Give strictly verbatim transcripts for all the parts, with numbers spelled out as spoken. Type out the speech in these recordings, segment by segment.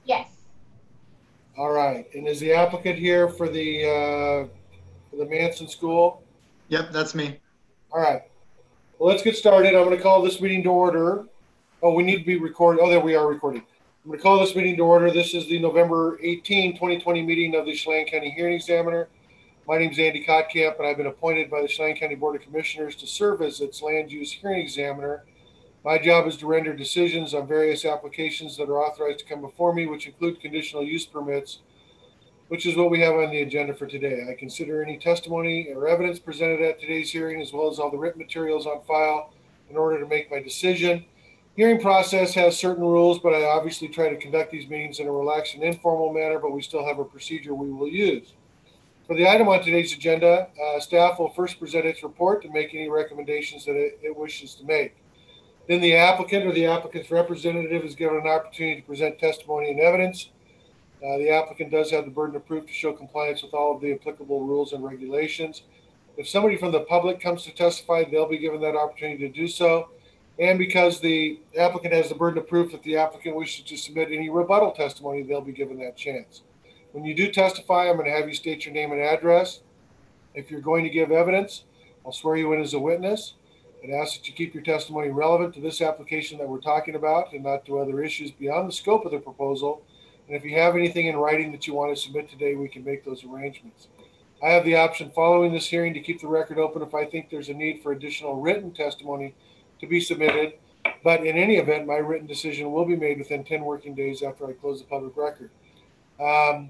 Yes. All right. And is the applicant here for the uh, for the Manson School? Yep, that's me. All right. Well, let's get started. I'm going to call this meeting to order. Oh, we need to be recorded. Oh, there we are recording. I'm going to call this meeting to order. This is the November eighteenth, twenty twenty meeting of the Chelan County Hearing Examiner. My name is Andy Kotkamp, and I've been appointed by the Chelan County Board of Commissioners to serve as its land use hearing examiner. My job is to render decisions on various applications that are authorized to come before me, which include conditional use permits, which is what we have on the agenda for today. I consider any testimony or evidence presented at today's hearing, as well as all the written materials on file, in order to make my decision. Hearing process has certain rules, but I obviously try to conduct these meetings in a relaxed and informal manner, but we still have a procedure we will use. For the item on today's agenda, uh, staff will first present its report and make any recommendations that it, it wishes to make. Then the applicant or the applicant's representative is given an opportunity to present testimony and evidence. Uh, the applicant does have the burden of proof to show compliance with all of the applicable rules and regulations. If somebody from the public comes to testify, they'll be given that opportunity to do so. And because the applicant has the burden of proof that the applicant wishes to submit any rebuttal testimony, they'll be given that chance. When you do testify, I'm going to have you state your name and address. If you're going to give evidence, I'll swear you in as a witness and ask that you keep your testimony relevant to this application that we're talking about and not to other issues beyond the scope of the proposal. And if you have anything in writing that you want to submit today, we can make those arrangements. I have the option following this hearing to keep the record open if I think there's a need for additional written testimony to be submitted. But in any event, my written decision will be made within ten working days after I close the public record. Um,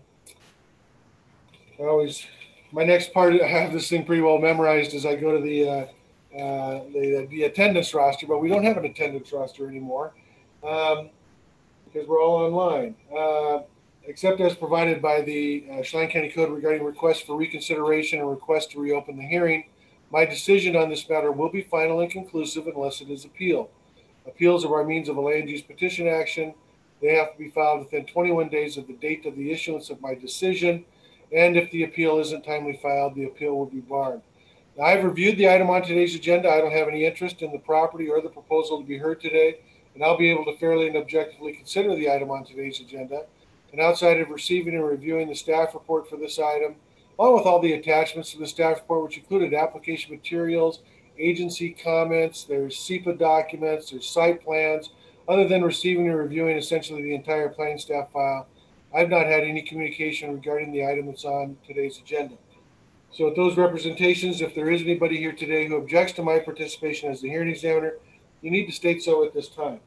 I always, my next part, I have this thing pretty well memorized as I go to the uh, uh, the, the attendance roster, but we don't have an attendance roster anymore. Um, because we're all online, uh, except as provided by the uh, Chelan County Code regarding requests for reconsideration and requests to reopen the hearing. My decision on this matter will be final and conclusive unless it is appealed. Appeals are by means of a land use petition action. They have to be filed within twenty-one days of the date of the issuance of my decision, and if the appeal isn't timely filed, the appeal will be barred. Now, I've reviewed the item on today's agenda. I don't have any interest in the property or the proposal to be heard today, and I'll be able to fairly and objectively consider the item on today's agenda. And outside of receiving and reviewing the staff report for this item, along with all the attachments to the staff report, which included application materials, agency comments, there's SEPA documents, there's site plans, other than receiving and reviewing essentially the entire planning staff file, I've not had any communication regarding the item that's on today's agenda. So with those representations, if there is anybody here today who objects to my participation as the hearing examiner, you need to state so at this time.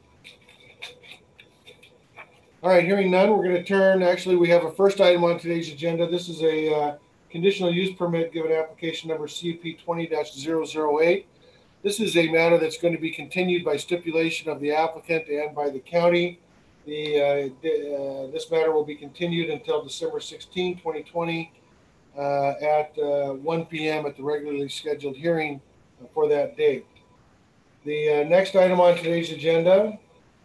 All right, hearing none, we're going to turn. Actually, we have a first item on today's agenda. This is a uh, conditional use permit given application number C U P twenty dash zero zero eight. This is a matter that's going to be continued by stipulation of the applicant and by the county. The, uh, uh, this matter will be continued until December sixteenth, twenty twenty uh, at uh, one p.m. at the regularly scheduled hearing for that date. The uh, next item on today's agenda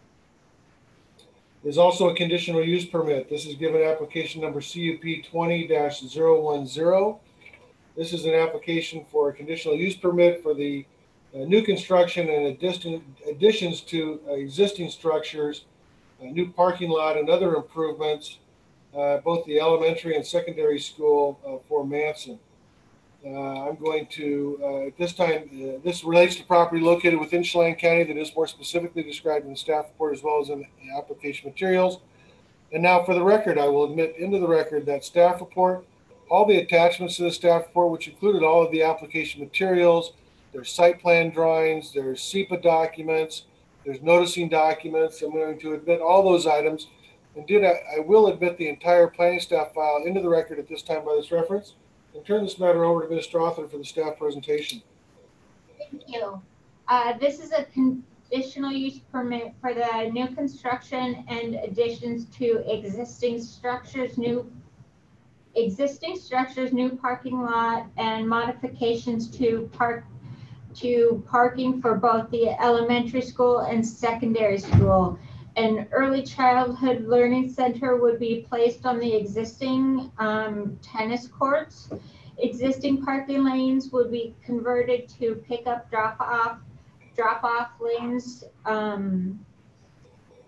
is also a conditional use permit. This is given application number C U P twenty dash zero one zero. This is an application for a conditional use permit for the uh, new construction and addition, additions to uh, existing structures, a new parking lot, and other improvements, uh, both the elementary and secondary school uh, for Manson. Uh, I'm going to, uh, at this time, uh, this relates to property located within Chelan County that is more specifically described in the staff report as well as in the application materials. And now for the record, I will admit into the record that staff report, all the attachments to the staff report, which included all of the application materials, there's site plan drawings, there's SEPA documents, there's noticing documents. I'm going to admit all those items. And did I, I will admit the entire planning staff file into the record at this time by this reference. And turn this matter over to Miz Strother for the staff presentation. Thank you. Uh, this is a conditional use permit for the new construction and additions to existing structures, new existing structures, new parking lot, and modifications to park to parking for both the elementary school and secondary school. An early childhood learning center would be placed on the existing um, tennis courts. Existing parking lanes would be converted to pick up drop off drop off lanes. Um,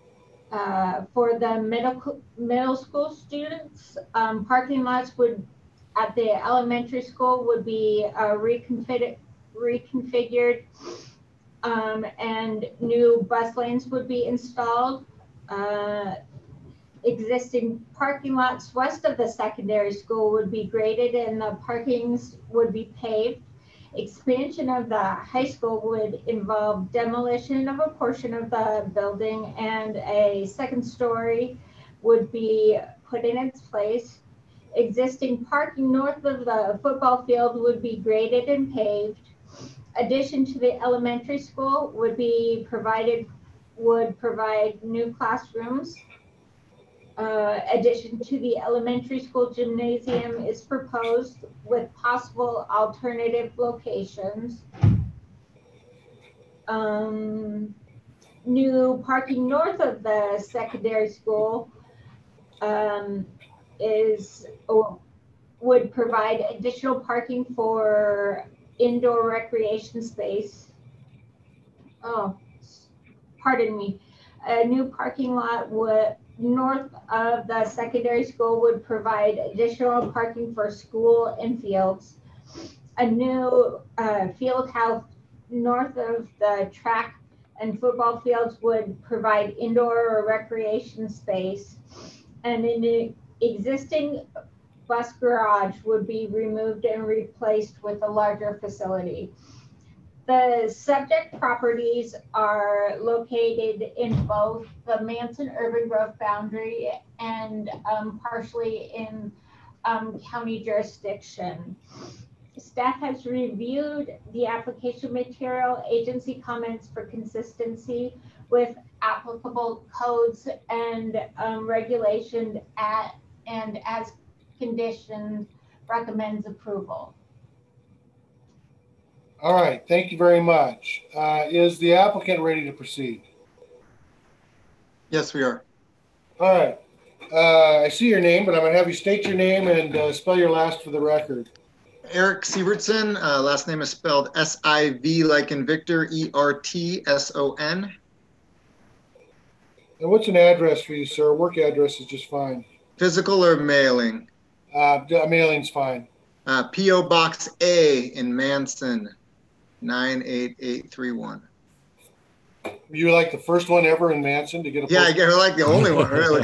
Uh, for the middle middle school students, um, parking lots would at the elementary school would be uh, reconfigured, reconfigured, um, and new bus lanes would be installed. Uh, existing parking lots west of the secondary school would be graded and the parkings would be paved. Expansion of the high school would involve demolition of a portion of the building and a second story would be put in its place. Existing parking north of the football field would be graded and paved. Addition to the elementary school would be provided, would provide new classrooms. Uh, addition to the elementary school gymnasium is proposed with possible alternative locations. Um, new parking north of the secondary school um, is or would provide additional parking for indoor recreation space. Oh, pardon me. A new parking lot would north of the secondary school would provide additional parking for school and fields. A new uh, field house north of the track and football fields would provide indoor or recreation space. And an existing bus garage would be removed and replaced with a larger facility. The subject properties are located in both the Manson urban growth boundary and um, partially in um, county jurisdiction. Staff has reviewed the application material, agency comments for consistency with applicable codes and um, regulation at and as conditioned recommends approval. All right, thank you very much. Uh, is the applicant ready to proceed? Yes, we are. All right. Uh, I see your name, but I'm going to have you state your name and uh, spell your last for the record. Eric Sievertson, uh, last name is spelled S I V like in Victor, E R T S O N. And what's an address for you, sir? Work address is just fine. Physical or mailing? Uh, mailing's fine. Uh, P O Box A in Manson, nine eight eight three one. You like the first one ever in Manson to get a Yeah, I get her like the only one, really.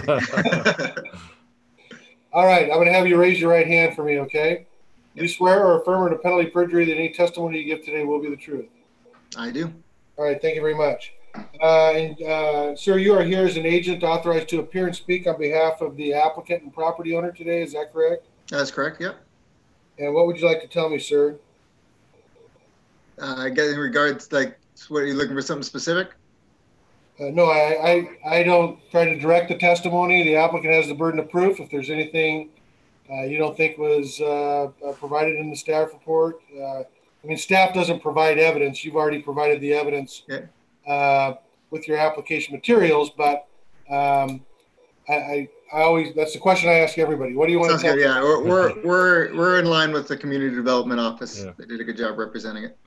All right, I'm going to have you raise your right hand for me, okay? Yep. You swear or affirm under penalty of perjury that any testimony you give today will be the truth? I do. All right, thank you very much. Uh, and uh, sir, you are here as an agent authorized to appear and speak on behalf of the applicant and property owner today, is that correct? That's correct, yep. And what would you like to tell me, sir? Uh, I guess in regards, like, what, are you looking for something specific? Uh, no, I, I, I don't try to direct the testimony. The applicant has the burden of proof. If there's anything uh, you don't think was uh, uh, provided in the staff report, uh, I mean, staff doesn't provide evidence. You've already provided the evidence Yeah. uh, with your application materials, but um, I, I, I always, that's the question I ask everybody. What do you want Sounds to tell good, me? yeah. We're, we're, we're, we're in line with the Community Development Office. Yeah. They did a good job representing it.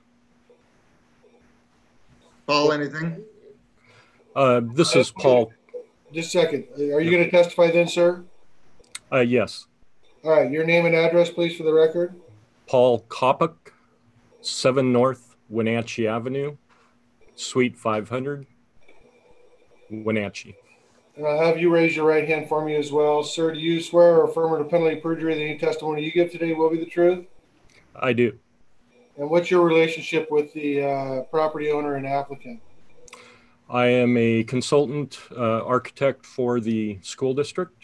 Paul, anything? Uh, this is Paul. Just a second. Are you going to testify then, sir? Uh, yes, All right. Your name and address, please, for the record. Paul Kopuk, seven North Wenatchee Avenue, Suite five hundred, Wenatchee. And I'll have you raise your right hand for me as well. Sir, do you swear or affirm under penalty of perjury that any testimony you give today will be the truth? I do. And what's your relationship with the uh, property owner and applicant? I am a consultant uh, architect for the school district.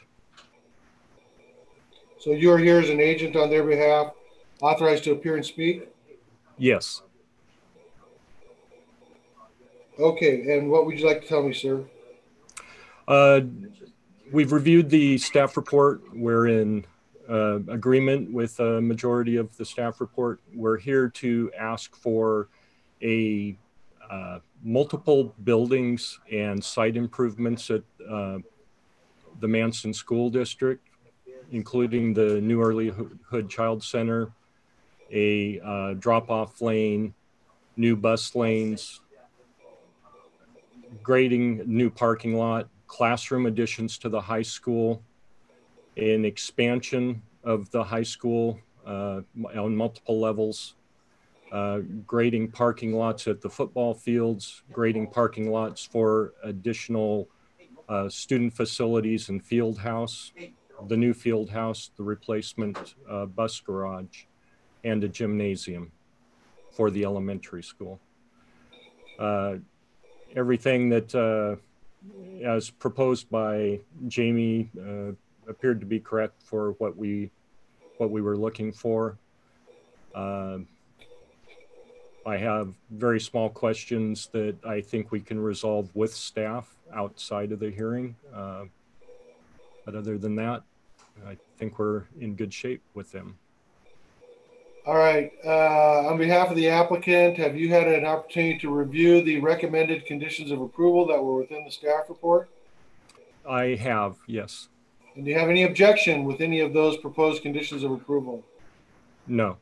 So you are here as an agent on their behalf, authorized to appear and speak? Yes. Okay. And what would you like to tell me, sir? Uh, we've reviewed the staff report. We're in uh, agreement with a majority of the staff report. We're here to ask for a uh, multiple buildings and site improvements at uh, the Manson School District, including the New Early Hood Child Center, a uh, drop-off lane, new bus lanes, grading new parking lot, classroom additions to the high school, an expansion of the high school uh, on multiple levels, uh, grading parking lots at the football fields, grading parking lots for additional uh, student facilities and field house, the new field house, the replacement uh, bus garage, and a gymnasium for the elementary school. Uh, everything that, uh, as proposed by Jamie, uh, appeared to be correct for what we what we were looking for. Uh, I have very small questions that I think we can resolve with staff outside of the hearing. Uh, but other than that, I think we're in good shape with them. All right. Uh, on behalf of the applicant, have you had an opportunity to review the recommended conditions of approval that were within the staff report? I have, yes. And do you have any objection with any of those proposed conditions of approval? No.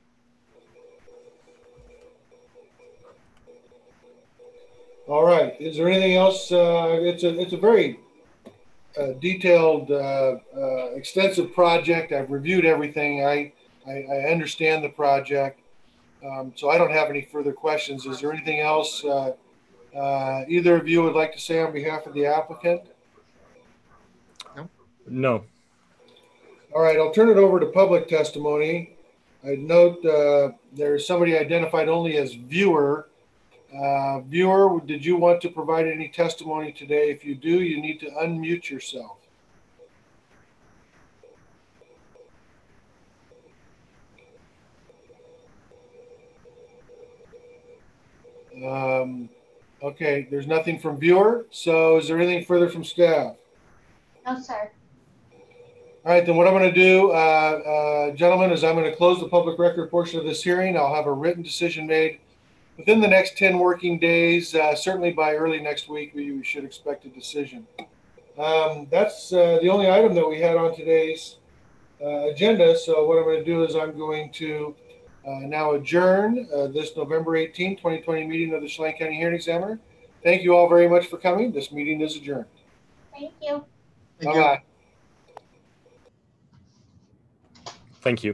All right. Is there anything else? Uh, it's a it's a very uh, detailed, uh, uh, extensive project. I've reviewed everything. I I, I understand the project, um, so I don't have any further questions. Is there anything else uh, uh, either of you would like to say on behalf of the applicant? No. No. All right. I'll turn it over to public testimony. I note uh, there's somebody identified only as viewer. Uh, viewer, did you want to provide any testimony today? If you do, you need to unmute yourself. Um, okay, there's nothing from viewer. So is there anything further from staff? No, sir. All right, then what I'm going to do, uh, uh, gentlemen, is I'm going to close the public record portion of this hearing. I'll have a written decision made within the next ten working days. Uh, certainly by early next week, we, we should expect a decision. Um, that's uh, the only item that we had on today's uh, agenda. So what I'm going to do is I'm going to uh, now adjourn uh, this November eighteenth, twenty twenty meeting of the Chelan County Hearing Examiner. Thank you all very much for coming. This meeting is adjourned. Thank you. Thank you. Bye-bye. Thank you.